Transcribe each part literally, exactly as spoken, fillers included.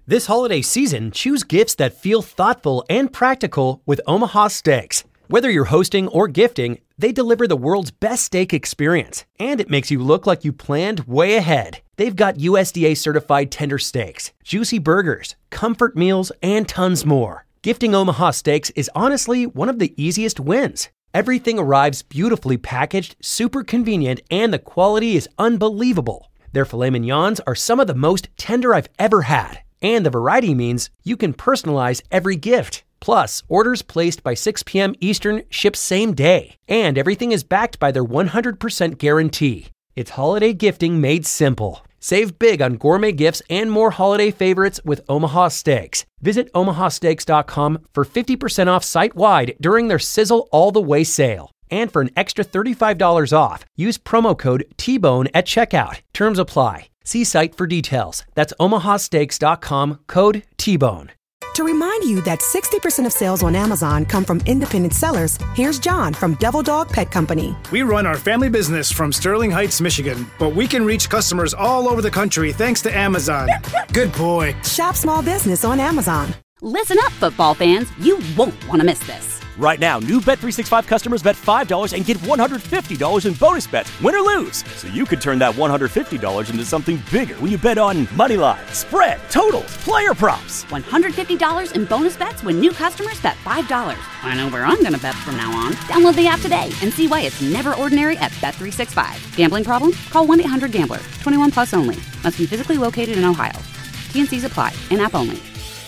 This holiday season, choose gifts that feel thoughtful and practical with Omaha Steaks. Whether you're hosting or gifting, they deliver the world's best steak experience, and it makes you look like you planned way ahead. They've got U S D A-certified tender steaks, juicy burgers, comfort meals, and tons more. Gifting Omaha Steaks is honestly one of the easiest wins. Everything arrives beautifully packaged, super convenient, and the quality is unbelievable. Their filet mignons are some of the most tender I've ever had, and the variety means you can personalize every gift. Plus, orders placed by six p.m. Eastern ship same day, and everything is backed by their one hundred percent guarantee. It's holiday gifting made simple. Save big on gourmet gifts and more holiday favorites with Omaha Steaks. Visit omaha steaks dot com for fifty percent off site-wide during their Sizzle All the Way sale. And for an extra thirty-five dollars off, use promo code T Bone at checkout. Terms apply. See site for details. That's omaha steaks dot com, code T Bone. To remind you that sixty percent of sales on Amazon come from independent sellers, here's John from Devil Dog Pet Company. We run our family business from Sterling Heights, Michigan, but we can reach customers all over the country thanks to Amazon. Good boy. Shop small business on Amazon. Listen up, football fans. You won't want to miss this. Right now, new Bet three sixty-five customers bet five dollars and get one hundred fifty dollars in bonus bets, win or lose. So you could turn that one hundred fifty dollars into something bigger when you bet on money line, spread, totals, player props. one hundred fifty dollars in bonus bets when new customers bet five dollars. I know where I'm going to bet from now on. Download the app today and see why it's never ordinary at Bet three sixty-five. Gambling problem? Call one eight hundred gambler. twenty-one plus only. Must be physically located in Ohio. T and C's apply. In-app only.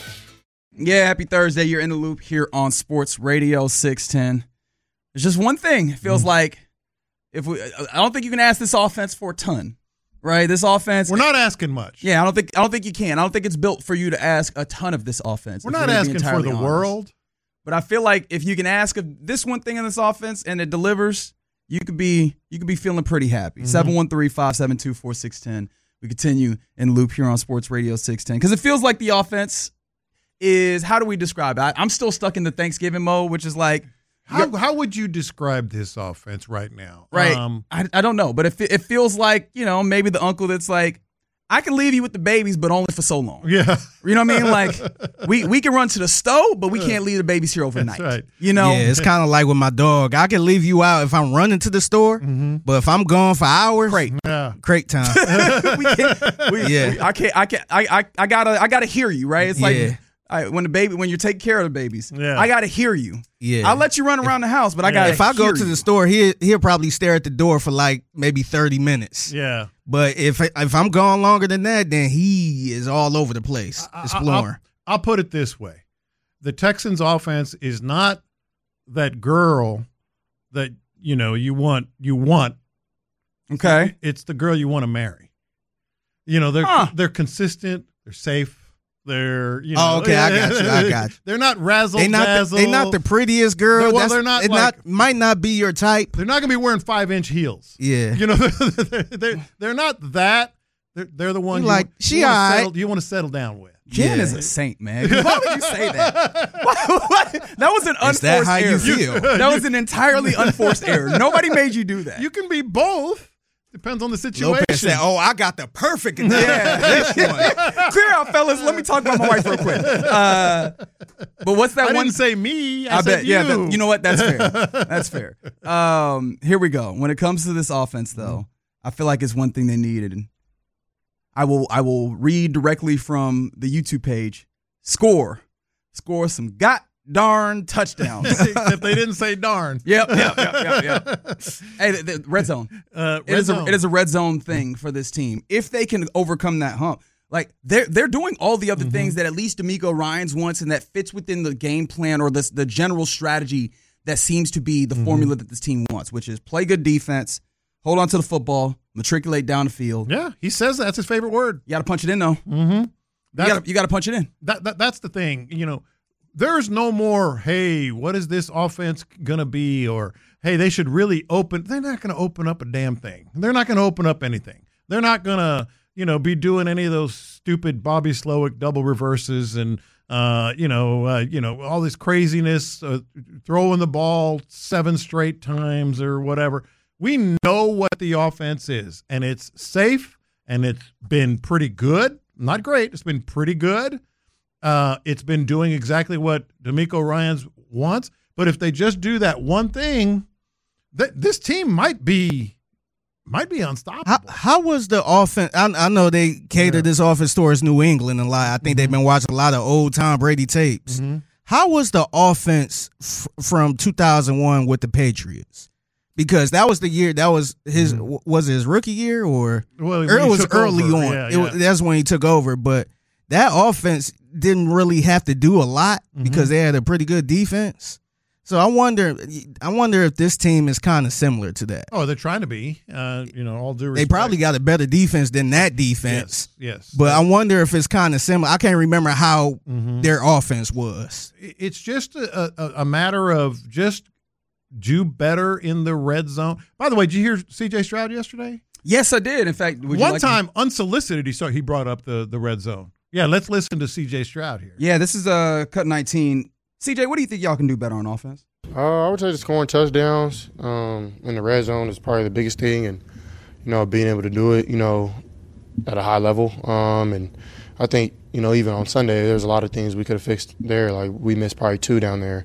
Yeah, happy Thursday. You're in the loop here on Sports Radio six ten. There's just one thing. It feels mm. like if we I don't think you can ask this offense for a ton. Right? This offense We're not asking much. Yeah, I don't think I don't think you can. I don't think it's built for you to ask a ton of this offense. We're not asking for the honest. world. But I feel like if you can ask this one thing in this offense and it delivers, you could be you could be feeling pretty happy. Mm-hmm. seven one three, five seven two, four six one zero. We continue in loop here on Sports Radio six ten. Because it feels like the offense is, how do we describe it? I, I'm still stuck in the Thanksgiving mode, which is like. How how would you describe this offense right now? Right. Um, I, I don't know, but it, it feels like, you know, maybe the uncle that's like, I can leave you with the babies, but only for so long. Yeah. You know what I mean? Like, we, we can run to the stove, but we can't leave the babies here overnight. That's right. You know? Yeah, it's kind of like with my dog. I can leave you out if I'm running to the store, mm-hmm. but if I'm gone for hours, crate, yeah. crate time. we can't, we, yeah. We, I can't, I can't, I, I, I gotta, I gotta hear you, right? It's like, yeah. I, when the baby, when you're taking care of the babies, yeah. I gotta hear you. Yeah, I'll let you run around the house, but I gotta. If I go to you. the store, he he'll probably stare at the door for like maybe thirty minutes. Yeah, but if if I'm gone longer than that, then he is all over the place exploring. I'll, I'll put it this way: the Texans' offense is not that girl that you know you want. You want. Okay, it's the girl you want to marry. You know they're huh. they're consistent. They're safe. They're, you know, oh, okay, I got you. I got you. They're not razzle they not dazzle. The, they not the prettiest girl. They're, well, That's, they're not. It like, not might not be your type. They're not gonna be wearing five inch heels. Yeah, you know, they're, they're, they're not that. They're, they're the one you like. You, she you all want right. settle, you want to settle down with. Jen yeah. is a saint, man. Why would you say that? Why, why? That was an unforced is that how error. you feel? That was an entirely unforced error. Nobody made you do that. You can be both. Depends on the situation. Lopez said, "Oh, I got the perfect yeah, this one." Clear out, fellas. Let me talk about my wife real quick. Uh, but what's that I one? didn't say me. I, I said bet. you. Yeah. That, you know what? That's fair. That's fair. Um, here we go. When it comes to this offense, though, I feel like it's one thing they needed. And I will. I will read directly from the YouTube page. Score. Score some got. Darn touchdowns. Except they didn't say darn. Yep, yep, yep, yep, yep. Hey, the, the red zone. Uh, red it is zone. a it is a red zone thing for this team. If they can overcome that hump, like they're they're doing all the other mm-hmm. things that at least D'Amico Ryans wants, and that fits within the game plan or the the general strategy that seems to be the mm-hmm. formula that this team wants, which is play good defense, hold on to the football, matriculate down the field. Yeah, he says that's his favorite word. You got to punch it in though. Mm-hmm. You got to punch it in. That, that that's the thing, you know. There's no more, hey, what is this offense going to be? Or, hey, they should really open. They're not going to open up a damn thing. They're not going to open up anything. They're not going to, you know, be doing any of those stupid Bobby Slowick double reverses and, uh, you know, uh, you know, all this craziness, uh, throwing the ball seven straight times or whatever. We know what the offense is, and it's safe, and it's been pretty good Not great. It's been pretty good. Uh, it's been doing exactly what D'Amico Ryans wants. But if they just do that one thing, th- this team might be might be unstoppable. How, how was the offense? I, I know they cater yeah. this offense towards New England a lot. I think mm-hmm. they've been watching a lot of old Tom Brady tapes. Mm-hmm. How was the offense f- from two thousand one with the Patriots? Because that was the year, that was his, mm-hmm. was it his rookie year or? Well, it was early over. on. Yeah, it yeah. was, that's when he took over. But that offense didn't really have to do a lot mm-hmm. because they had a pretty good defense. So I wonder, I wonder if this team is kind of similar to that. Oh, they're trying to be. Uh, you know, all due respect. They probably got a better defense than that defense. Yes, yes. But I wonder if it's kind of similar. I can't remember how mm-hmm. their offense was. It's just a, a, a matter of just do better in the red zone. By the way, did you hear C J Stroud yesterday? Yes, I did. In fact, would one you like time to- unsolicited, he started, he brought up the the red zone. Yeah, let's listen to C J Stroud here. Yeah, this is uh, cut nineteen. C J, what do you think y'all can do better on offense? Uh, I would say just scoring touchdowns um, in the red zone is probably the biggest thing, and you know, being able to do it, you know, at a high level. Um, and I think, you know, even on Sunday, there's a lot of things we could have fixed there. Like we missed probably two down there,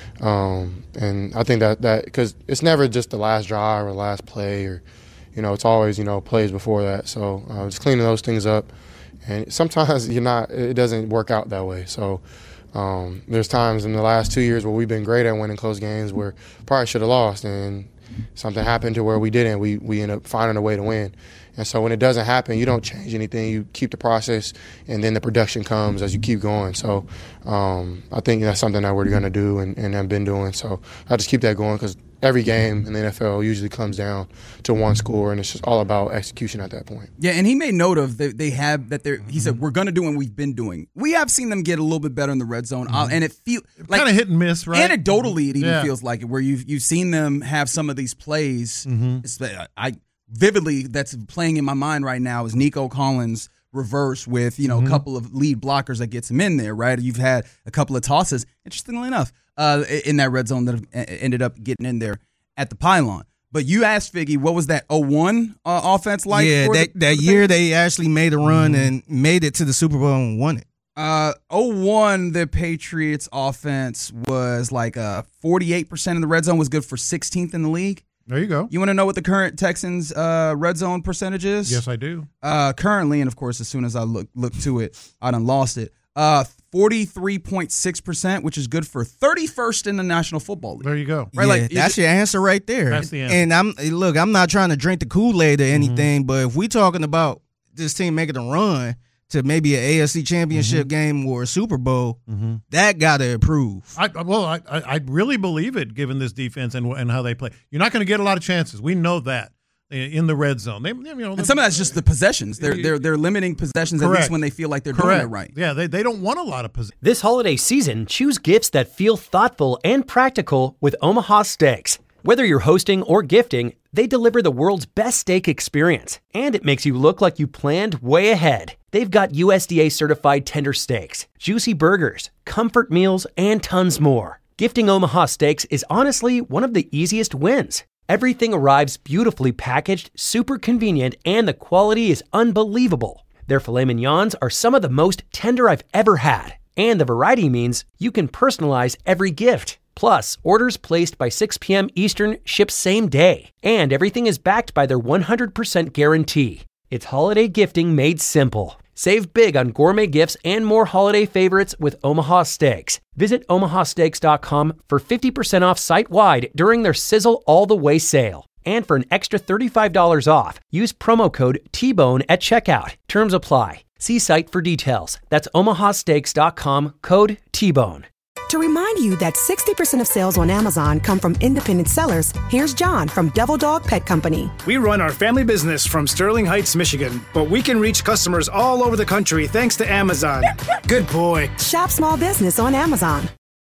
um, and I think that that because it's never just the last drive or last play, or you know, it's always, you know, plays before that. So uh, just cleaning those things up, and sometimes you're not, it doesn't work out that way. So. Um, there's times in the last two years where we've been great at winning close games where probably should have lost, and something happened to where we didn't. We we end up finding a way to win. And so when it doesn't happen, you don't change anything. You keep the process, and then the production comes as you keep going. So um, I think that's something that we're going to do and, and have been doing. So I just keep that going because every game in the N F L usually comes down to one score, and it's just all about execution at that point. Yeah, and he made note of that they have that they're. He said we're going to do what we've been doing. We have seen them get a little bit better in the red zone, mm-hmm. uh, and it feels like kind of hit and miss, right? Anecdotally, it even yeah. feels like it, where you've you've seen them have some of these plays. Mm-hmm. I vividly that's playing in my mind right now is Nico Collins reverse with you know mm-hmm. a couple of lead blockers that gets him in there. Right, you've had a couple of tosses. Interestingly enough, uh, in that red zone that have ended up getting in there at the pylon. But you asked Figgy, what was that oh one uh, offense like? Yeah, for that, the, that the year they actually made a run mm-hmm. and made it to the Super Bowl and won it. Uh, oh one, the Patriots offense was like uh, forty-eight percent in the red zone, was good for sixteenth in the league. There you go. You want to know what the current Texans uh, red zone percentage is? Yes, I do. Uh, currently, and of course, as soon as I look look to it, I done lost it. Uh, forty-three point six percent, which is good for thirty-first in the National Football League. There you go. Right, yeah, like that's it, your answer right there. That's the answer. And I'm look, I'm not trying to drink the Kool-Aid or anything, mm-hmm. but if we talking about this team making a run to maybe an A F C Championship mm-hmm. game or a Super Bowl, mm-hmm. that got to improve. I, well, I, I really believe it, given this defense and and how they play. You're not going to get a lot of chances. We know that in the red zone. They, you know, and some of that's just the possessions. They're they're they're limiting possessions correct. At least when they feel like they're correct. doing it right. Yeah, they they don't want a lot of possessions. This holiday season, choose gifts that feel thoughtful and practical with Omaha Steaks. Whether you're hosting or gifting, they deliver the world's best steak experience, and it makes you look like you planned way ahead. They've got U S D A-certified tender steaks, juicy burgers, comfort meals, and tons more. Gifting Omaha Steaks is honestly one of the easiest wins. Everything arrives beautifully packaged, super convenient, and the quality is unbelievable. Their filet mignons are some of the most tender I've ever had, and the variety means you can personalize every gift. Plus, orders placed by six p.m. Eastern ship same day, and everything is backed by their one hundred percent guarantee. It's holiday gifting made simple. Save big on gourmet gifts and more holiday favorites with Omaha Steaks. Visit omaha steaks dot com for fifty percent off site-wide during their Sizzle All the Way sale. And for an extra thirty-five dollars off, use promo code T Bone at checkout. Terms apply. See site for details. That's omaha steaks dot com, code T Bone. To remind you that sixty percent of sales on Amazon come from independent sellers, here's John from Devil Dog Pet Company. We run our family business from Sterling Heights, Michigan, but we can reach customers all over the country thanks to Amazon. Good boy. Shop small business on Amazon.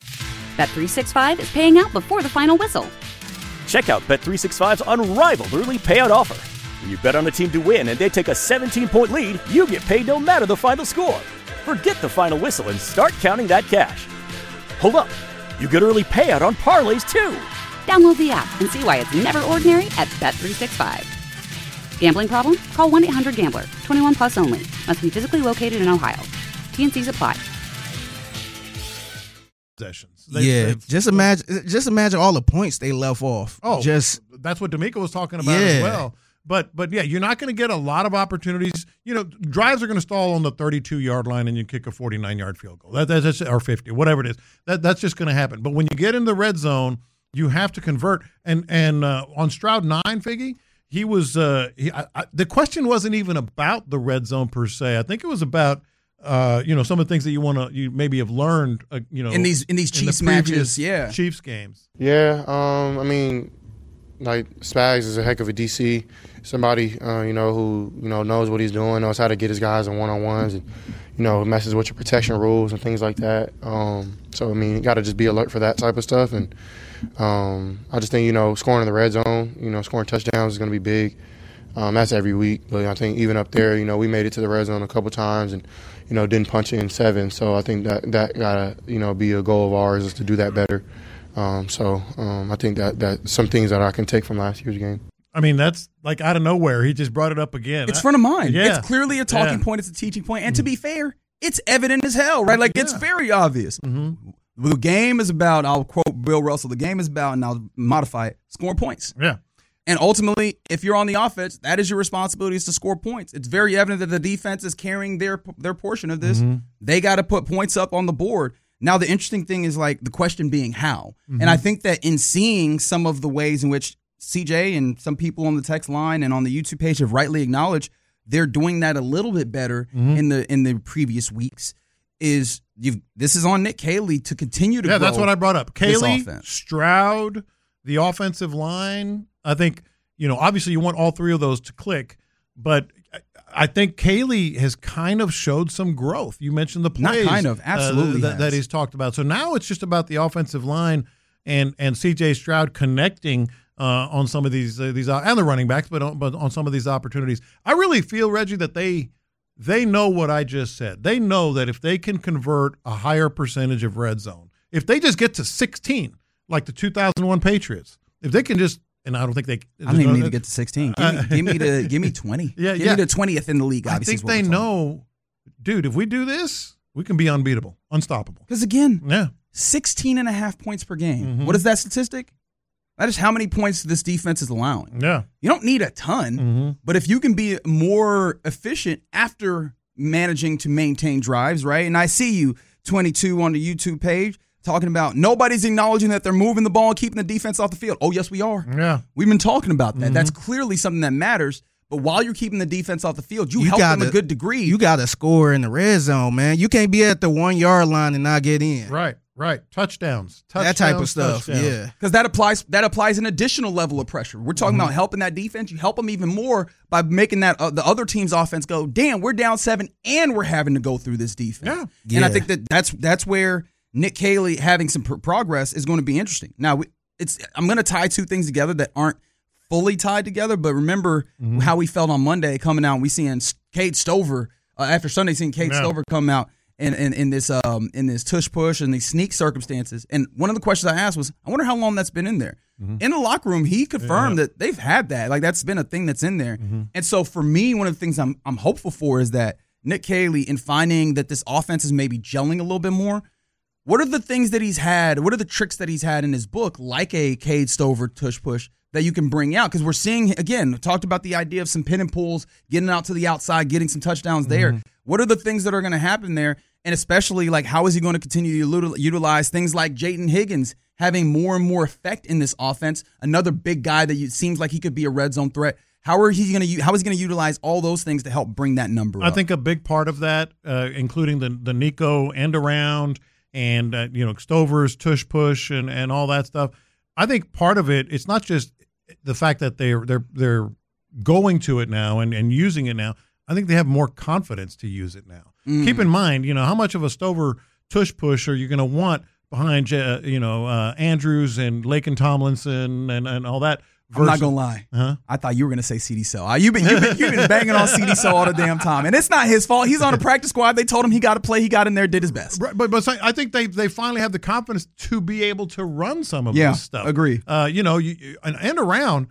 Bet three sixty-five is paying out before the final whistle. Check out Bet three sixty-five's unrivaled early payout offer. When you bet on a team to win and they take a seventeen-point lead, you get paid no matter the final score. Forget the final whistle and start counting that cash. Hold up, you get early payout on parlays too. Download the app and see why it's never ordinary at Bet three sixty-five. Gambling problem? Call one eight hundred gambler. twenty-one plus only. Must be physically located in Ohio. T N Cs apply. Possessions. They, yeah, just imagine, just imagine all the points they left off. Oh, just that's what D'Amico was talking about yeah. as well. But but yeah, you're not going to get a lot of opportunities. You know, drives are going to stall on the thirty-two yard line, and you kick a forty-nine yard field goal. That, that's just, or fifty, whatever it is. That that's just going to happen. But when you get in the red zone, you have to convert. And and uh, on Stroud nine, Figgy, he was. Uh, he, I, I, the question wasn't even about the red zone per se. I think it was about. Uh, you know, some of the things that you want to, you maybe have learned, uh, you know, in these in these Chiefs in the matches, yeah, Chiefs games. Yeah, um, I mean, like Spags is a heck of a D C, somebody uh, you know who you know knows what he's doing, knows how to get his guys in one on ones, and you know messes with your protection rules and things like that. Um, so I mean, you got to just be alert for that type of stuff, and um, I just think you know scoring in the red zone, you know, scoring touchdowns is going to be big. Um, that's every week, but I think even up there, you know, we made it to the red zone a couple times and, you know, didn't punch in seven. So I think that that gotta, you know, be a goal of ours is to do that better. Um, so um, I think that that some things that I can take from last year's game. I mean, that's like out of nowhere. He just brought it up again. It's front of mind. Yeah. It's clearly a talking yeah. point. It's a teaching point. And to be fair, it's evident as hell, right? Like, yeah. it's very obvious. Mm-hmm. The game is about, I'll quote Bill Russell, the game is about, and I'll modify it, scoring points. Yeah. And ultimately, if you're on the offense, that is your responsibility is to score points. It's very evident that the defense is carrying their their portion of this. Mm-hmm. They got to put points up on the board. Now, the interesting thing is, like, the question being how. Mm-hmm. And I think that in seeing some of the ways in which C J and some people on the text line and on the YouTube page have rightly acknowledged they're doing that a little bit better mm-hmm. in the in the previous weeks, is you've this is on Nick Caley to continue to yeah, grow that's what I brought up. Caley, offense. Stroud, the offensive line. I think, you know, obviously you want all three of those to click, but I think Caley has kind of showed some growth. You mentioned the plays. Not kind of, absolutely uh, that, that he's talked about. So now it's just about the offensive line and and C J Stroud connecting uh, on some of these uh, these uh, and the running backs, but on, but on some of these opportunities. I really feel, Reggie, that they they know what I just said. They know that if they can convert a higher percentage of red zone, if they just get to sixteen, like the two thousand one Patriots, if they can just and I don't think they. I don't even need to get to sixteen. Give me, give me the give me twenty. Yeah, give yeah. me the twentieth in the league. Obviously, I think they know, dude. If we do this, we can be unbeatable, unstoppable. Because again, yeah, sixteen and a half points per game. Mm-hmm. What is that statistic? That is how many points this defense is allowing. Yeah, you don't need a ton, mm-hmm. but if you can be more efficient after managing to maintain drives, right? And I see you twenty-two on the YouTube page. Talking about nobody's acknowledging that they're moving the ball and keeping the defense off the field. Oh, yes, we are. Yeah. We've been talking about that. Mm-hmm. That's clearly something that matters. But while you're keeping the defense off the field, you, You help gotta- them a good degree. you got to score in the red zone, man. You can't be at the one yard line and not get in. Right, right. Touchdowns, touchdowns That type of stuff. touchdowns. Yeah. Because that applies that applies an additional level of pressure. We're talking Mm-hmm. about helping that defense. You help them even more by making that uh, the other team's offense go, damn, we're down seven and we're having to go through this defense. Yeah. And I Yeah. think that that's that's where Nick Caley having some pr- progress is going to be interesting. Now, we, it's I'm going to tie two things together that aren't fully tied together, but remember Mm-hmm. how we felt on Monday coming out and we seeing Cade Stover, uh, after Sunday seeing Cade Yeah. Stover come out in, in, in this um in this tush push and these sneak circumstances. And one of the questions I asked was, I wonder how long that's been in there. Mm-hmm. In the locker room, he confirmed that they've had that. Like, that's been a thing that's in there. Mm-hmm. And so for me, one of the things I'm I'm hopeful for is that Nick Caley, in finding that this offense is maybe gelling a little bit more, what are the things that he's had? What are the tricks that he's had in his book, like a Cade Stover tush push, that you can bring out? Because we're seeing, again, talked about the idea of some pin and pulls, getting out to the outside, getting some touchdowns there. Mm-hmm. What are the things that are going to happen there? And especially, like, how is he going to continue to util- utilize things like Jayden Higgins having more and more effect in this offense? Another big guy that you, seems like he could be a red zone threat. How are he going to? How is he going to utilize all those things to help bring that number I up? think a big part of that, uh, including the the Nico end around and uh, you know Stover's tush push and, and all that stuff. I think part of it, it's not just the fact that they're they're they're going to it now and, and using it now. I think they have more confidence to use it now. Mm. Keep in mind, you know, how much of a Stover tush push are you going to want behind uh, you know uh, Andrews and Laken Tomlinson and, and all that? I'm not gonna lie. Huh? I thought you were gonna say C D Cell. You've been, you've been you've been banging on C D Cell all the damn time, and it's not his fault. He's on a practice squad. They told him he got to play. He got in there, did his best. Right, but but I think they they finally have the confidence to be able to run some of Yeah, this stuff. agree. Uh, you know, you, and, and around,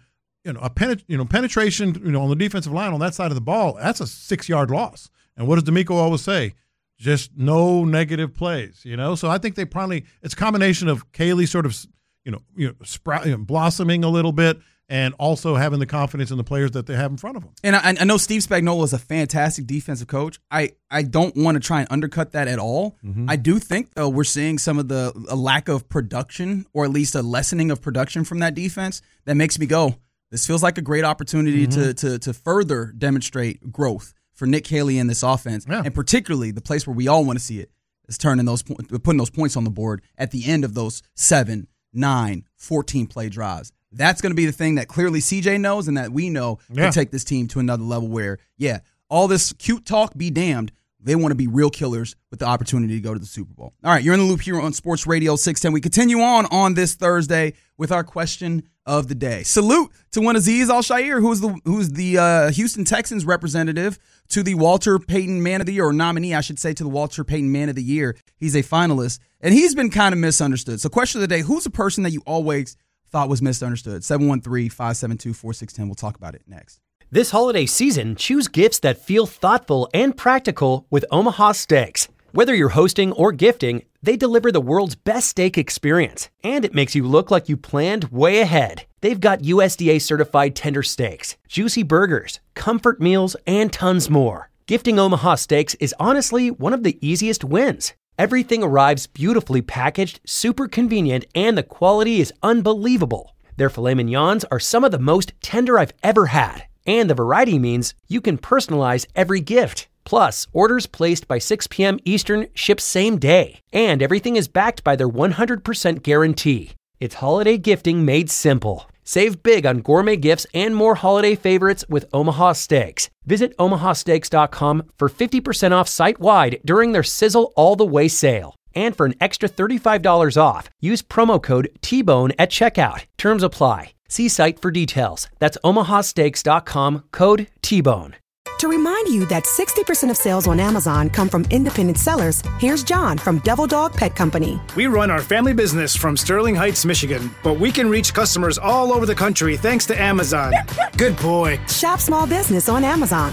you know, a penet- you know, penetration, you know, on the defensive line on that side of the ball, that's a six-yard loss. And what does D'Amico always say? Just no negative plays, you know? So I think they probably – it's a combination of Caley sort of, you know, you know, sprout, you know, blossoming a little bit and also having the confidence in the players that they have in front of them. And I, I know Steve Spagnuolo is a fantastic defensive coach. I, I don't want to try and undercut that at all. Mm-hmm. I do think, though, we're seeing some of the a lack of production or at least a lessening of production from that defense that makes me go, this feels like a great opportunity mm-hmm. to, to to further demonstrate growth for Nick Caley in this offense, yeah. and particularly the place where we all want to see it is turning those putting those points on the board at the end of those seven, nine, fourteen play drives. That's going to be the thing that clearly C J knows and that we know yeah. can take this team to another level where, yeah, all this cute talk be damned. They want to be real killers with the opportunity to go to the Super Bowl. All right, you're in the loop here on Sports Radio six ten. We continue on on this Thursday with our question of the day. Salute to one Azeez Al-Shaair, who's the who's the uh, Houston Texans representative to the Walter Payton Man of the Year, or nominee, I should say, to the Walter Payton Man of the Year. He's a finalist, and he's been kind of misunderstood. So question of the day, who's a person that you always thought was misunderstood? seven one three, five seven two, four six one zero. We'll talk about it next. This holiday season, choose gifts that feel thoughtful and practical with Omaha Steaks. Whether you're hosting or gifting, they deliver the world's best steak experience, and it makes you look like you planned way ahead. They've got U S D A-certified tender steaks, juicy burgers, comfort meals, and tons more. Gifting Omaha Steaks is honestly one of the easiest wins. Everything arrives beautifully packaged, super convenient, and the quality is unbelievable. Their filet mignons are some of the most tender I've ever had. And the variety means you can personalize every gift. Plus, orders placed by six p.m. Eastern ship same day. And everything is backed by their one hundred percent guarantee. It's holiday gifting made simple. Save big on gourmet gifts and more holiday favorites with Omaha Steaks. Visit omaha steaks dot com for fifty percent off site-wide during their Sizzle All the Way sale. And for an extra thirty-five dollars off, use promo code T Bone at checkout. Terms apply. See site for details. That's omaha steaks dot com, code T Bone. To remind you that sixty percent of sales on Amazon come from independent sellers, here's John from Devil Dog Pet Company. We run our family business from Sterling Heights, Michigan, but we can reach customers all over the country thanks to Amazon. Good boy. Shop small business on Amazon.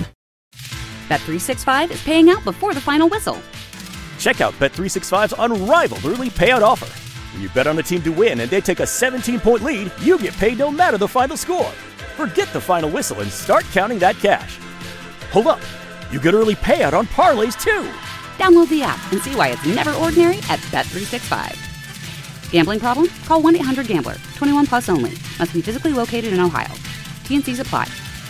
Bet three sixty-five is paying out before the final whistle. Check out Bet three sixty-five's unrivaled early payout offer. When you bet on a team to win and they take a seventeen-point lead, you get paid no matter the final score. Forget the final whistle and start counting that cash. Hold up. You get early payout on parlays, too. Download the app and see why it's never ordinary at Bet three sixty-five. Gambling problem? Call one eight hundred gambler. twenty-one plus only. Must be physically located in Ohio. T and C's apply.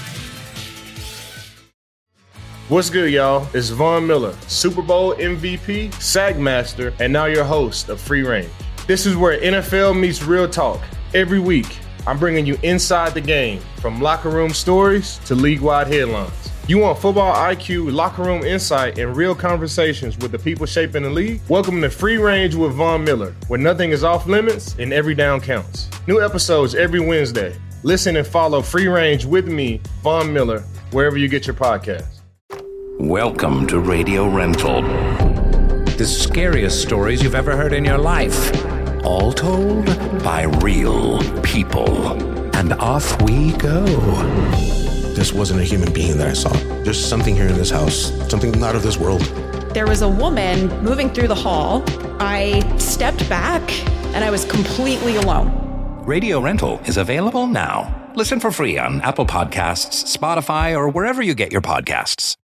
What's good, y'all? It's Von Miller, Super Bowl M V P, Sack Master, and now your host of Free Range. This is where N F L meets real talk. Every week, I'm bringing you inside the game, from locker room stories to league-wide headlines. You want football I Q, locker room insight, and real conversations with the people shaping the league? Welcome to Free Range with Von Miller, where nothing is off limits and every down counts. New episodes every Wednesday. Listen and follow Free Range with me, Von Miller, wherever you get your podcasts. Welcome to Radio Rental. The scariest stories you've ever heard in your life. All told by real people. And off we go. This wasn't a human being that I saw. There's something here in this house, something not of this world. There was a woman moving through the hall. I stepped back and I was completely alone. Radio Rental is available now. Listen for free on Apple Podcasts, Spotify, or wherever you get your podcasts.